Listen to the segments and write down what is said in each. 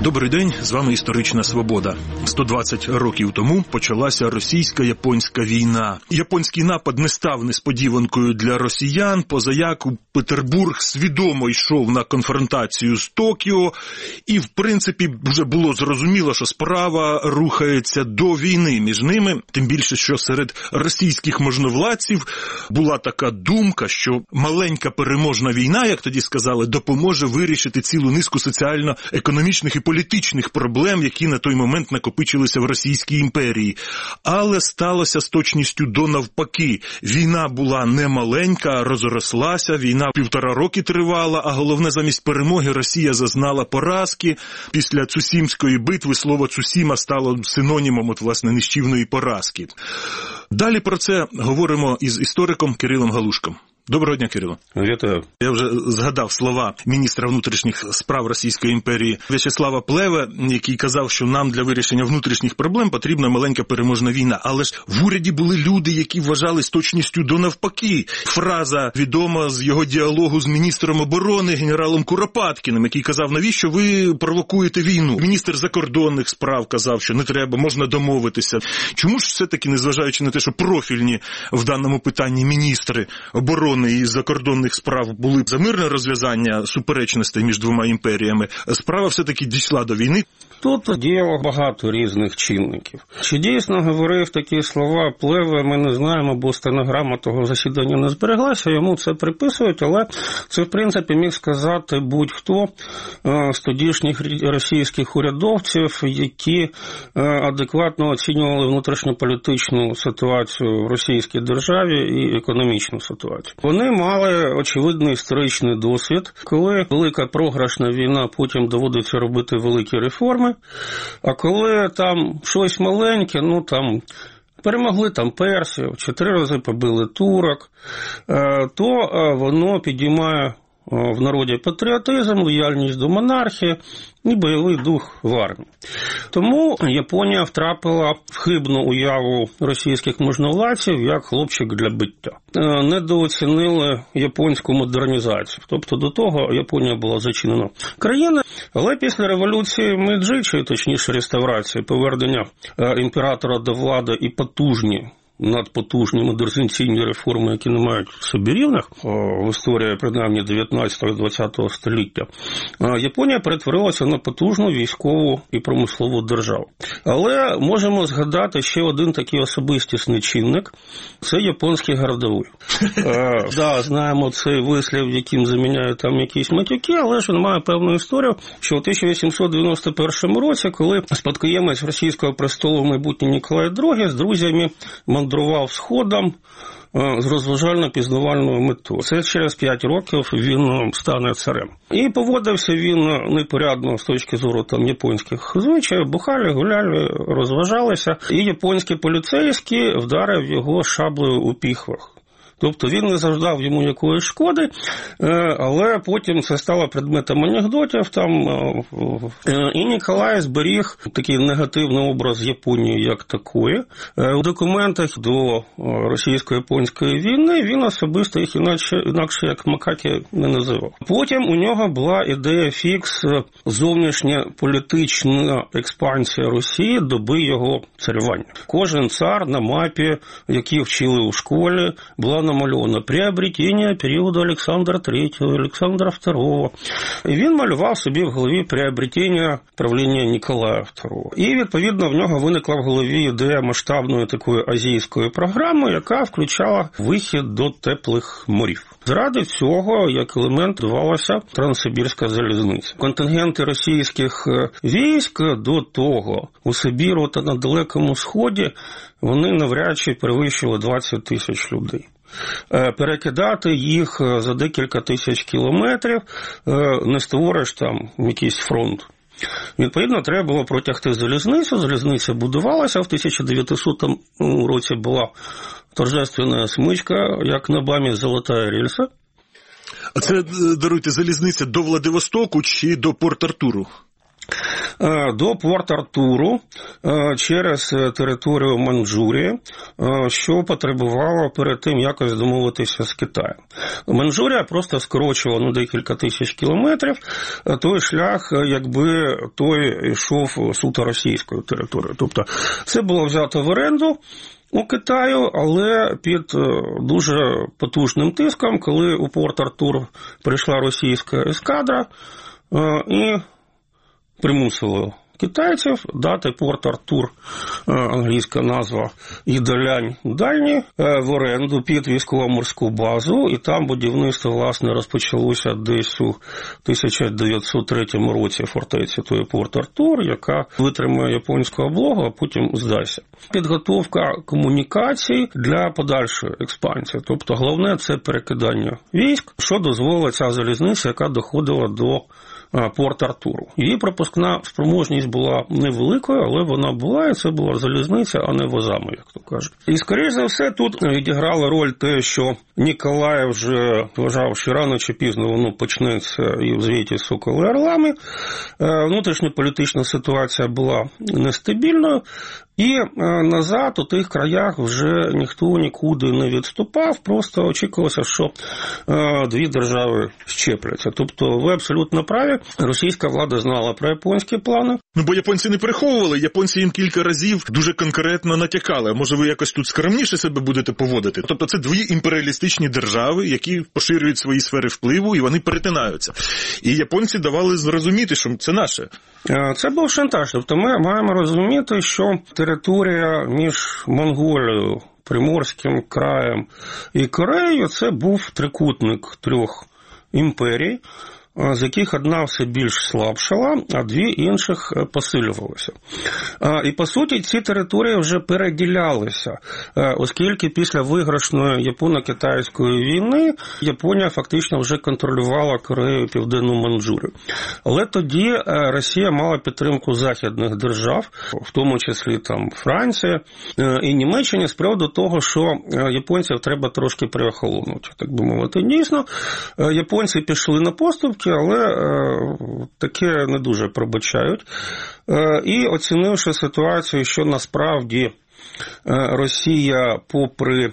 Добрий день, з вами «Історична свобода». 120 років тому почалася російсько-японська війна. Японський напад не став несподіванкою для росіян, позаяку Петербург свідомо йшов на конфронтацію з Токіо, і в принципі вже було зрозуміло, що справа рухається до війни між ними, тим більше, що серед російських можновладців була така думка, що маленька переможна війна, як тоді сказали, допоможе вирішити цілу низку соціально-економічних і політичних проблем, які на той момент накопичилися в Російській імперії. Але сталося з точністю до навпаки. Війна була не маленька, а розрослася, війна 1,5 роки тривала, а головне, замість перемоги Росія зазнала поразки. Після Цусімської битви слово Цусіма стало синонімом, власне, нищівної поразки. Далі про це говоримо із істориком Кирилом Галушком. Доброго дня, Кирило. Вітаю. Я вже згадав слова міністра внутрішніх справ Російської імперії В'ячеслава Плеве, який казав, що нам для вирішення внутрішніх проблем потрібна маленька переможна війна. Але ж в уряді були люди, які вважали з точністю до навпаки. Фраза відома з його діалогу з міністром оборони генералом Куропаткіним, який казав, навіщо ви провокуєте війну? Міністр закордонних справ казав, що не треба, можна домовитися. Чому ж все-таки, незважаючи на те, що профільні в даному питанні міністри оборони і закордонних справ були за мирне розв'язання суперечностей між двома імперіями, справа все-таки дійшла до війни? Тут діяло багато різних чинників. Чи дійсно говорив такі слова Плеве, ми не знаємо, бо стенограма того засідання не збереглася, йому це приписують, але це, в принципі, міг сказати будь-хто з тодішніх російських урядовців, які адекватно оцінювали внутрішньополітичну ситуацію в російській державі і економічну ситуацію. Вони мали очевидний історичний досвід, коли велика програшна війна, потім доводиться робити великі реформи, а коли там щось маленьке, перемогли персів, 4 рази побили турок, то воно підіймає в народі патріотизм, лояльність до монархії і бойовий дух в армії. Тому Японія втрапила в хибну уяву російських можновладців як хлопчик для биття. Недооцінили японську модернізацію. Тобто до того Японія була зачинена країна, але після революції Мейджі, чи точніше реставрації, повернення імператора до влади і надпотужні модернізаційні реформи, які не мають в собі рівних в історії, принаймні, 19-20 століття, Японія перетворилася на потужну військову і промислову державу. Але можемо згадати ще один такий особистісний чинник – це японський городовий. Знаємо цей вислів, яким заміняють там якісь матюки, але ж він має певну історію, що у 1891 році, коли спадкоємець російського престолу майбутній Ніколай II з друзями мандрував сходом з розважально-пізнавальною метою. Це через 5 років він стане царем. І поводився він непорядно з точки зору японських звичаїв, бухали, гуляли, розважалися, і японські поліцейські вдарив його шаблею у піхвах. Тобто він не завдав йому якоїсь шкоди, але потім це стало предметом анекдотів. І Ніколай зберіг такий негативний образ Японії як такої. У документах до російсько-японської війни він особисто їх інакше як макаки не називав. Потім у нього була ідея фікс зовнішня політична експансія Росії доби його царювання. Кожен цар на мапі, які вчили у школі, була намальовано приобретення періоду Олександра III, Олександра II. І він малював собі в голові приобретення правління Ніколая II. І, відповідно, в нього виникла в голові ідея масштабної такої азійської програми, яка включала вихід до теплих морів. Заради цього, як елемент, будувалася Транссибірська залізниця. Контингенти російських військ до того у Сибіру та на Далекому Сході, вони навряд чи перевищували 20 тисяч людей. Перекидати їх за декілька тисяч кілометрів не створиш там якийсь фронт. Відповідно, треба було протягти залізницю. Залізниця будувалася, в 1900 році була торжественна смичка, як на БАМі «Золота рельса». А це, даруйте, залізниця до Владивостоку чи до Порт-Артуру? до Порт-Артуру через територію Маньчжурії, що потребувало перед тим якось домовитися з Китаєм. Маньчжурія просто скорочувала декілька тисяч кілометрів той шлях, якби той йшов суто російською територією. Тобто це було взято в оренду у Китаю, але під дуже потужним тиском, коли у Порт-Артур прийшла російська ескадра і примусило китайців дати Порт-Артур, англійська назва «Їдалянь Дальні», в оренду під військово-морську базу, і там будівництво, власне, розпочалося десь у 1903 році фортеці тої Порт-Артур, яка витримає японську облогу, а потім здасться. Підготовка комунікацій для подальшої експансії. Тобто головне – це перекидання військ, що дозволила ця залізниця, яка доходила до Порт-Артуру. Її пропускна спроможність була невеликою, але вона була, і це була залізниця, а не возами, як то кажуть. І, скоріш за все, тут відіграло роль те, що Ніколай вже вважав, що рано чи пізно воно почнеться і в звіті Соколи Орлами. Внутрішньополітична ситуація була нестабільною, і назад у тих краях вже ніхто нікуди не відступав, просто очікувалося, що дві держави щепляться. Тобто ви абсолютно праві, російська влада знала про японські плани. Бо японці не приховували, японці їм кілька разів дуже конкретно натякали. Може, ви якось тут скромніше себе будете поводити? Тобто це дві імперіалістичні держави, які поширюють свої сфери впливу, і вони перетинаються. І японці давали зрозуміти, що це наше. Це був шантаж. Тобто ми маємо розуміти, що територія між Монголією, Приморським краєм і Кореєю – це був трикутник трьох імперій, з яких одна все більш слабшала, а дві інших посилювалися. І, по суті, ці території вже переділялися, оскільки після виграшної японо-китайської війни Японія фактично вже контролювала Корею і Південну Маньчжурію. Але тоді Росія мала підтримку західних держав, в тому числі там Франція і Німеччина, з приводу того, що японців треба трошки переохолонути, так би мовити. Дійсно, японці пішли на поступки, але таке не дуже пробачають. І оцінивши ситуацію, що насправді Росія, попри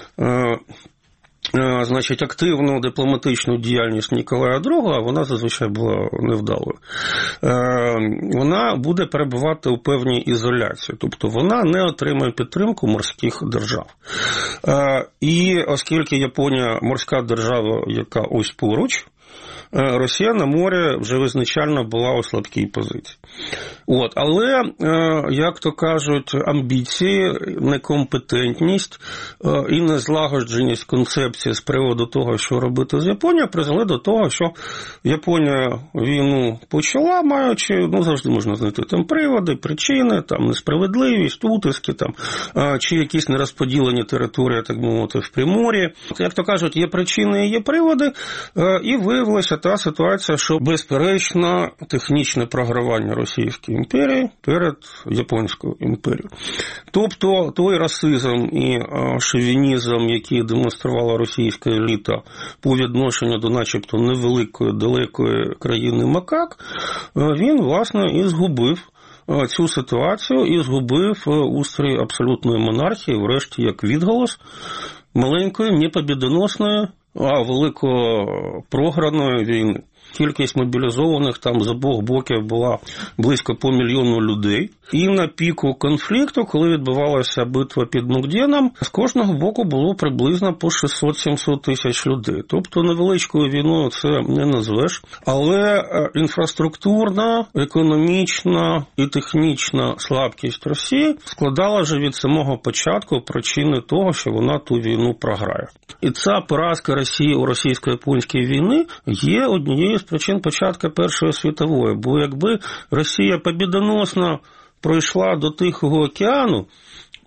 активну дипломатичну діяльність Ніколая II, а вона зазвичай була невдалою, вона буде перебувати у певній ізоляції. Тобто вона не отримає підтримку морських держав. І оскільки Японія морська держава, яка ось поруч, Росія на морі вже визначально була у слабкій позиції. Але, як то кажуть, амбіції, некомпетентність і незлагодженість концепції з приводу того, що робити з Японією, призвели до того, що Японія війну почала, маючи, завжди можна знайти там приводи, причини, там несправедливість, утиски, там, чи якісь нерозподілені території, так мовити, в Примор'ї. Як то кажуть, є причини і є приводи, і виявилося та ситуація, що безперечно технічне програвання Російської імперії перед Японською імперією. Тобто той расизм і шовінізм, який демонструвала російська еліта по відношенню до начебто невеликої, далекої країни макак, він, власне, і згубив цю ситуацію, і згубив устрій абсолютної монархії, врешті, як відголос маленької, не побідоносної, а великопрограної війни. Кількість мобілізованих там з обох боків була близько по 1 мільйону людей. І на піку конфлікту, коли відбувалася битва під Мукденом, з кожного боку було приблизно по 600-700 тисяч людей. Тобто невеличкою війною це не назвеш. Але інфраструктурна, економічна і технічна слабкість Росії складала вже від самого початку причини того, що вона ту війну програє. І ця поразка Росії у російсько-японській війні є однією з причин початку Першої світової. Бо якби Росія побідоносно пройшла до Тихого океану,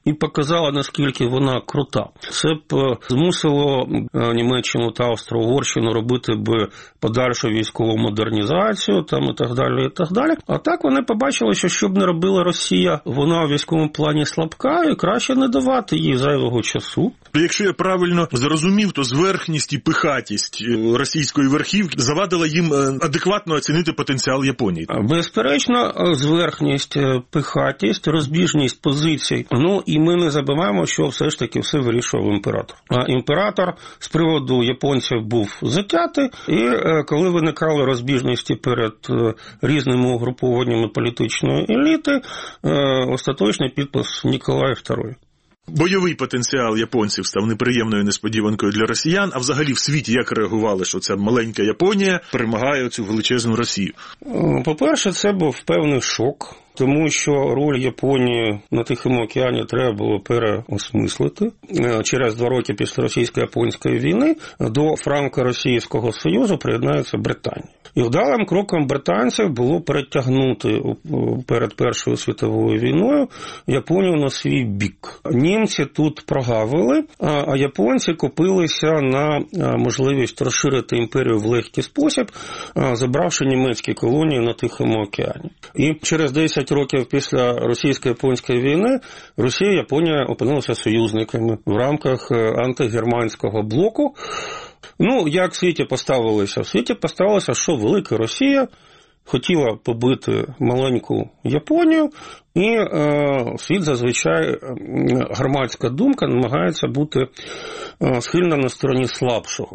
і показала, наскільки вона крута. Це б змусило Німеччину та Австро-Угорщину робити б подальшу військову модернізацію там і так далі, і так далі. А так вони побачили, що щоб не робила Росія, вона в військовому плані слабка і краще не давати їй зайвого часу. Якщо я правильно зрозумів, то зверхність і пихатість російської верхівки завадила їм адекватно оцінити потенціал Японії. Безперечно, зверхність, пихатість, розбіжність позицій. Ну, і ми не забуваємо, що все ж таки все вирішував імператор. А імператор з приводу японців був затятий, і коли виникали розбіжності перед різними угрупованнями політичної еліти, остаточний підпис Ніколая II. Бойовий потенціал японців став неприємною несподіванкою для росіян, а взагалі в світі як реагували, що ця маленька Японія перемагає цю величезну Росію? По-перше, це був певний шок, тому що роль Японії на Тихому океані треба було переосмислити. Через 2 роки після російсько-японської війни до Франко-Російського Союзу приєднається Британія. І вдалим кроком британців було перетягнути перед Першою світовою війною Японію на свій бік. Німці тут прогавили, а японці купилися на можливість розширити імперію в легкий спосіб, забравши німецькі колонії на Тихому океані. І через 10 років після російсько-японської війни Росія і Японія опинилися союзниками в рамках антигерманського блоку. Ну, як в світі поставилися? В світі поставилося, що велика Росія хотіла побити маленьку Японію, і світ зазвичай, громадська думка намагається бути схильна на стороні слабшого.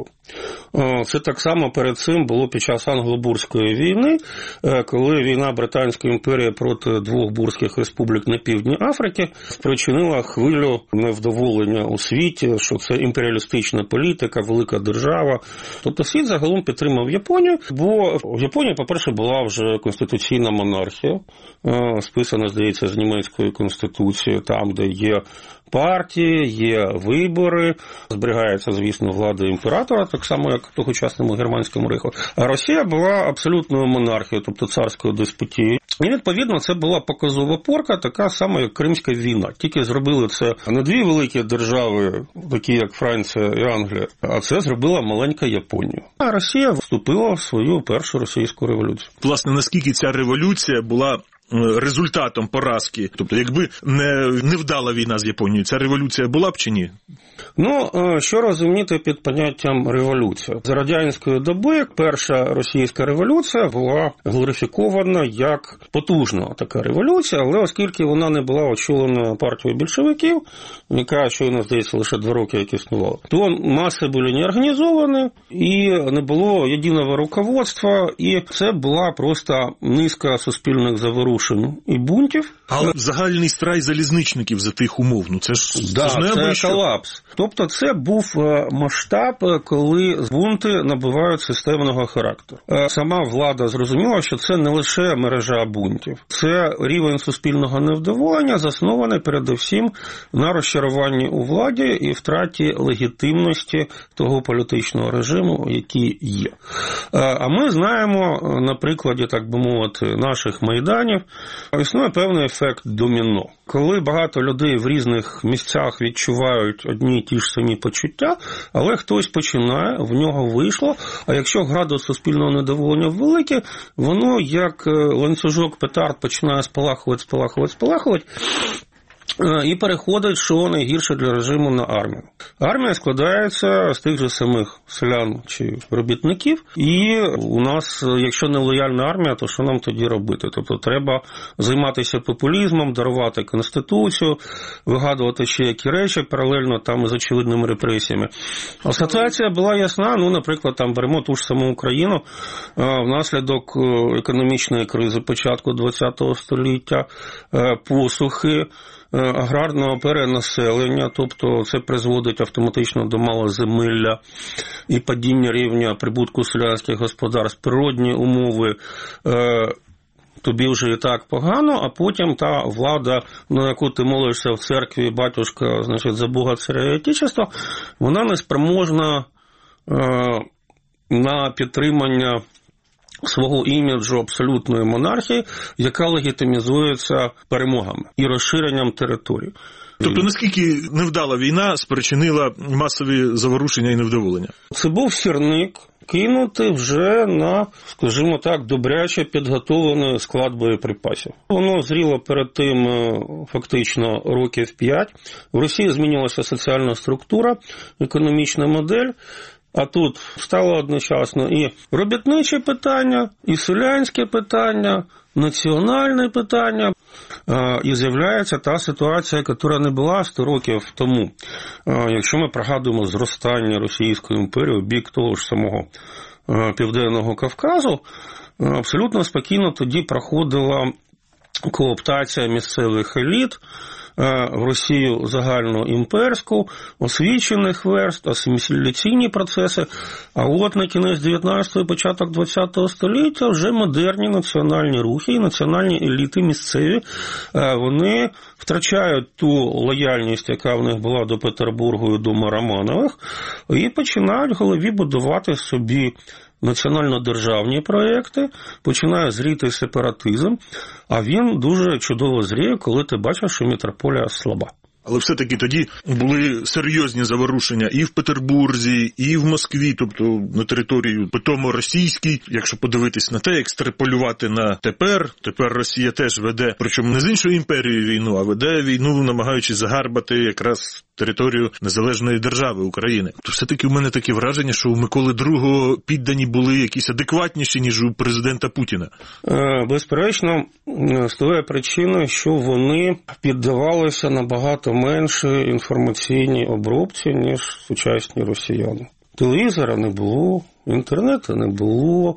Це так само перед цим було під час Англо-Бурської війни, коли війна Британської імперії проти 2 бурських республік на півдні Африки спричинила хвилю невдоволення у світі, що це імперіалістична політика, велика держава. Тобто світ загалом підтримав Японію, бо в Японії, по-перше, була вже конституційна монархія, списана, здається, з німецької конституції, там, де є партії, є вибори, зберігається, звісно, влада імператора, так само, як в тогочасному Германському рейху. А Росія була абсолютною монархією, тобто царською деспотією. І, відповідно, це була показова порка, така сама, як Кримська війна. Тільки зробили це не 2 великі держави, такі як Франція і Англія, а це зробила маленька Японія. А Росія вступила в свою першу російську революцію. Власне, наскільки ця революція була результатом поразки? Тобто, якби не вдала війна з Японією, ця революція була б чи ні? Ну, що розуміти під поняттям революція? За радянської доби перша російська революція була глорифікована як потужна така революція, але оскільки вона не була очолена партією більшовиків, яка, щойно, здається, лише 2 роки як існувала, то маси були не організовані і не було єдиного руководства, і це була просто низка суспільних заворушень і бунтів. Але загальний страй залізничників за тих умов, ну це ж це колапс. Тобто це був масштаб, коли бунти набувають системного характеру. Сама влада зрозуміла, що це не лише мережа бунтів. Це рівень суспільного невдоволення, заснований передусім на розчаруванні у владі і втраті легітимності того політичного режиму, який є. А ми знаємо на прикладі, так би мовити, наших майданів, існує певний ефект доміно. Коли багато людей в різних місцях відчувають одні й ті ж самі почуття, але хтось починає, в нього вийшло, а якщо градус суспільного недоволення великий, воно як ланцюжок петард починає спалахувати, і переходить, що найгірше для режиму, на армію. Армія складається з тих же самих селян чи робітників, і у нас, якщо не лояльна армія, то що нам тоді робити? Тобто треба займатися популізмом, дарувати Конституцію, вигадувати ще які речі, паралельно там з очевидними репресіями. А ситуація була ясна, наприклад, там беремо ту ж саму Україну, внаслідок економічної кризи початку ХХ століття, посухи, аграрного перенаселення, тобто це призводить автоматично до малоземелля і падіння рівня прибутку селянських господарств, природні умови, тобі вже і так погано, а потім та влада, на яку ти молишся в церкві, батюшка, значить, за Бога, царя і отечества, вона не спроможна на підтримання свого іміджу абсолютної монархії, яка легітимізується перемогами і розширенням територій. Тобто наскільки невдала війна спричинила масові заворушення і невдоволення? Це був сірник, кинути вже на, скажімо так, добряче підготовлений склад боєприпасів. Воно зріло перед тим фактично років 5. В Росії змінилася соціальна структура, економічна модель, а тут стало одночасно і робітниче питання, і селянське питання, національне питання. І з'являється та ситуація, яка не була 100 років тому. Якщо ми пригадуємо зростання Російської імперії в бік того ж самого Південного Кавказу, абсолютно спокійно тоді проходила кооптація місцевих еліт в Росію загальноімперську, освічених верст, асиміляційні процеси. А от на кінець 19-го і початок 20-го століття вже модерні національні рухи і національні еліти місцеві, вони втрачають ту лояльність, яка в них була до Петербургу і до Романових, і починають в голові будувати собі національно-державні проєкти, починає зріти сепаратизм, а він дуже чудово зріє, коли ти бачиш, що митрополія слаба. Але все-таки тоді були серйозні заворушення і в Петербурзі, і в Москві, тобто на території питомо російській. Якщо подивитись на те, екстраполювати на тепер Росія теж веде, причому не з іншою імперією війну, а веде війну, намагаючись загарбати якраз територію незалежної держави України. То все-таки у мене таке враження, що у Миколи II піддані були якісь адекватніші, ніж у президента Путіна. Безперечно, з тої причини, що вони піддавалися набагато менше інформаційній обробці, ніж сучасні росіяни. Телевізора не було, інтернету не було,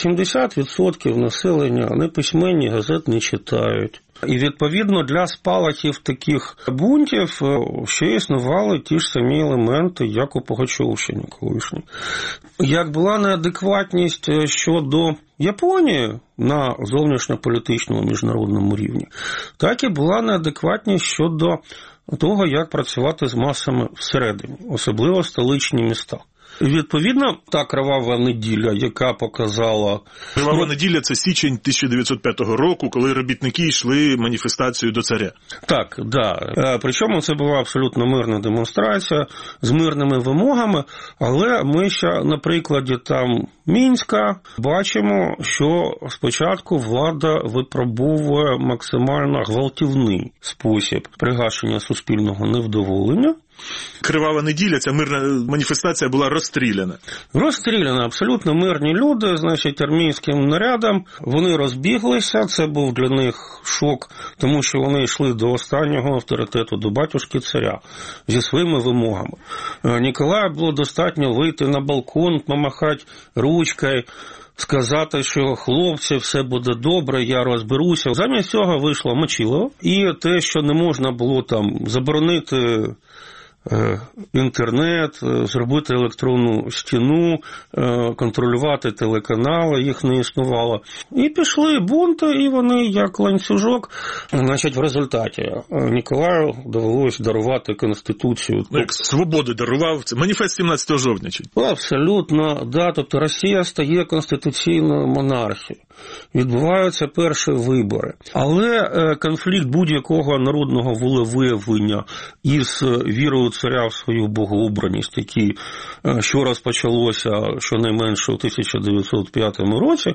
80% населення неписьменні, газет не читають. І, відповідно, для спалахів таких бунтів ще існували ті ж самі елементи, як у Пугачовщині колишній. Як була неадекватність щодо Японії на зовнішньополітичному міжнародному рівні, так і була неадекватність щодо того, як працювати з масами всередині, особливо столичні міста. І, відповідно, та кривава неділя, яка показала... Кривава неділя – це січень 1905 року, коли робітники йшли маніфестацію до царя. Так, да. Причому це була абсолютно мирна демонстрація з мирними вимогами, але ми ще на прикладі там Мінська бачимо, що спочатку влада випробовує максимально гвалтівний спосіб пригашення суспільного невдоволення. Кривава неділя, ця мирна маніфестація була розстріляна. Розстріляна, абсолютно мирні люди, значить, армійським нарядом. Вони розбіглися, це був для них шок, тому що вони йшли до останнього авторитету, до батюшки царя, зі своїми вимогами. Ніколаю було достатньо вийти на балкон, помахати ручкою, сказати, що хлопці, все буде добре, я розберуся. Замість цього вийшло Мочилово. І те, що не можна було там заборонити інтернет, зробити електронну стіну, контролювати телеканали, їх не існувало. І пішли бунти, і вони як ланцюжок. Значить, в результаті Ніколаю довелося дарувати Конституцію. Як свободи дарував, це маніфест 17 жовтня. Абсолютно, да. Тобто Росія стає конституційною монархією. Відбуваються перші вибори. Але конфлікт будь-якого народного волевиявлення із вірою царя в свою богообраність, який що розпочалося щонайменше у 1905 році,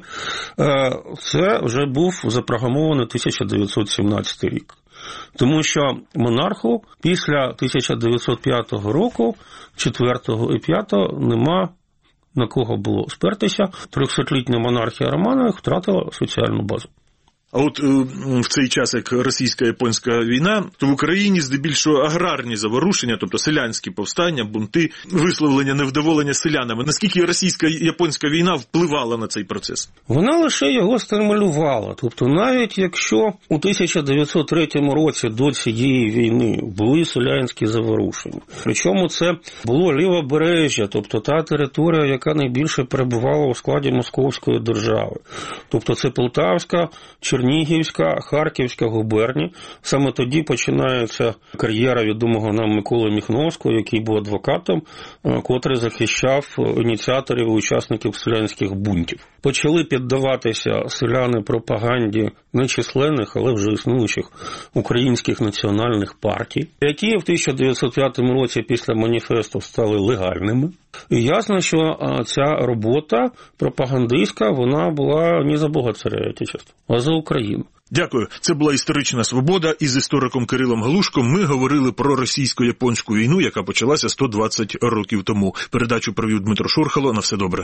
це вже був запрограмований 1917 рік. Тому що монарху після 1905 року, 4-го і 5-го, нема на кого було спертися. 300-літня монархія Романових втратила соціальну базу. А от в цей час, як російсько-японська війна, то в Україні здебільшого аграрні заворушення, тобто селянські повстання, бунти, висловлення невдоволення селянами. Наскільки російсько-японська війна впливала на цей процес? Вона лише його стимулювала. Тобто навіть якщо у 1903 році до цієї війни були селянські заворушення, причому це було лівобережжя, тобто та територія, яка найбільше перебувала у складі Московської держави. Тобто це Полтавська, Чернігівська, Харківська губернії. Саме тоді починається кар'єра відомого нам Миколи Міхновського, який був адвокатом, котрий захищав ініціаторів і учасників селянських бунтів. Почали піддаватися селяни пропаганді нечисленних, але вже існуючих українських національних партій, які в 1905 році після маніфесту стали легальними. І ясно, що ця робота пропагандистська, вона була не за Бога царя Отечества, а за Україну. Дякую. Це була «Історична свобода». Із істориком Кирилом Галушком ми говорили про російсько-японську війну, яка почалася 120 років тому. Передачу провів Дмитро Шурхало. На все добре.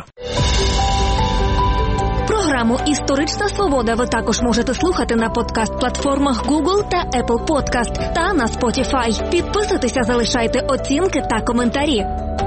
Програму «Історична свобода» ви також можете слухати на подкаст-платформах Google та Apple Podcast та на Spotify. Підписуйтеся, залишайте оцінки та коментарі.